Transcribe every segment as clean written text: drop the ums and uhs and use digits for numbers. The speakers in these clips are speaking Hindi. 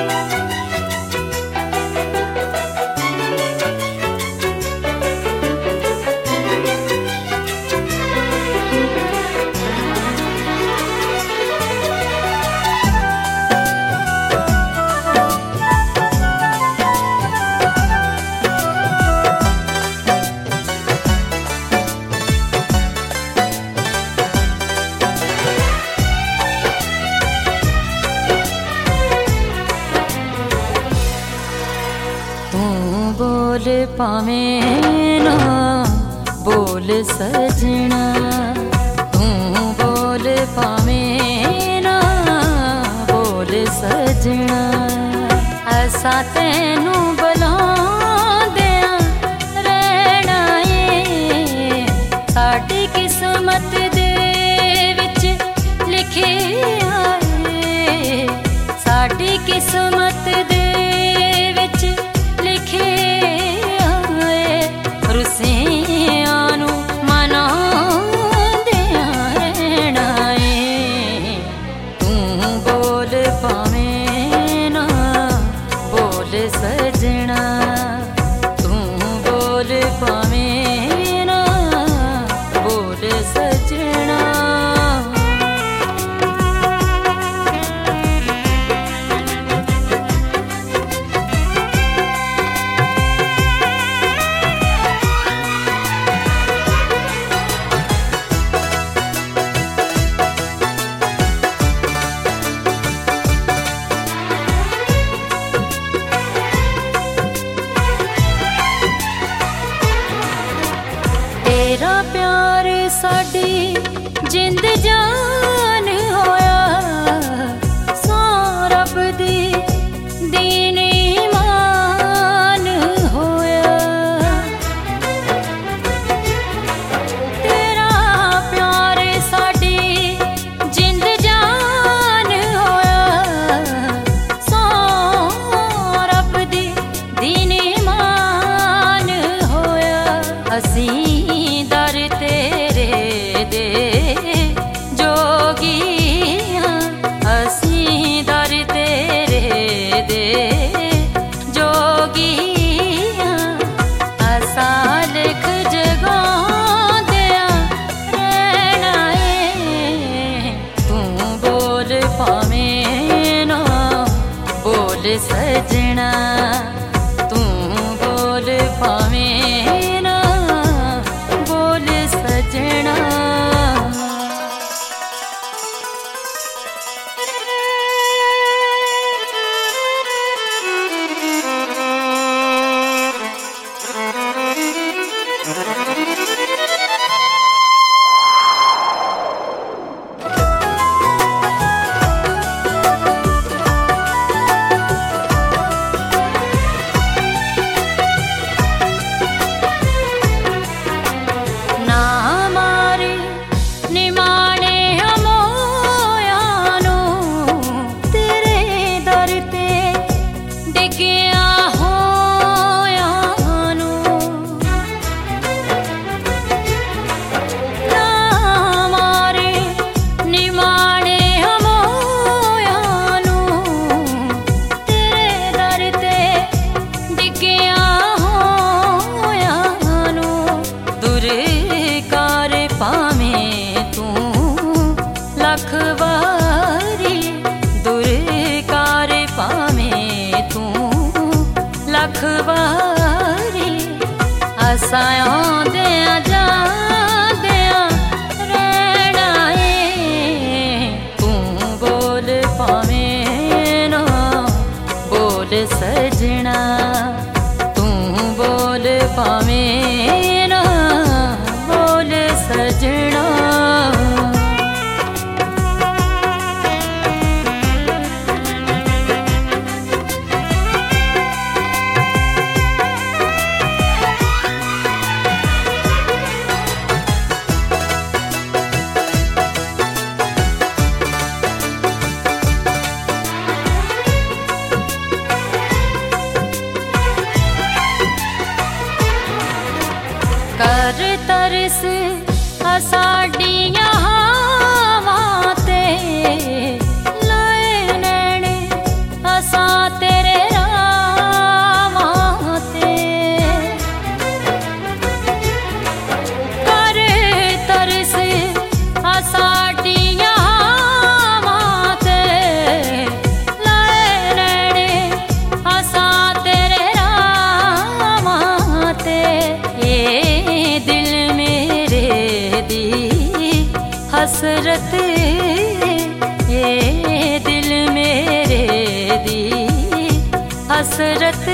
बोल पावे ना बोल सजना, तू बोल पावे ना बोल सजना। ऐसा तेनू बुलांदे रहना है, साडी किस्मत दे विच लिखिया है, साडी किस्मत दे सजना, तू बोल पावे ना बोल सजना। तेरा प्यार साडी जिंद जान होया, सौ रब दी दीन ईमान होया। तेरा प्यार साडी जिंद जान होया, सौ रब दी दीन ईमान होया। असी दर तेरे दे जोगी हां, असी दर तेरे दे जोगी हां। असा लिख जगांदे रहना है, तू बोल पावे ना बोल सजना, तू बोल पावे ना बोल सजना। लखवारी दूर कार पावे तू लखवारी। असां आउंदियां जांदियां रहना है, तू बोल पावे ना बोल सजना, तू बोल पावे ना बोल सजना। कर तरस साडियां हावां ते लाए नैने असां हसरत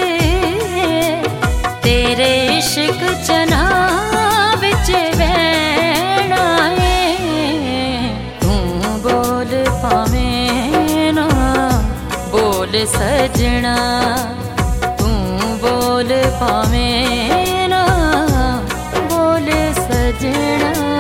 तेरे इश्क चना बिच बहना है। तू बोल पावें ना बोल सजना, तू बोल पावें ना बोल सजना।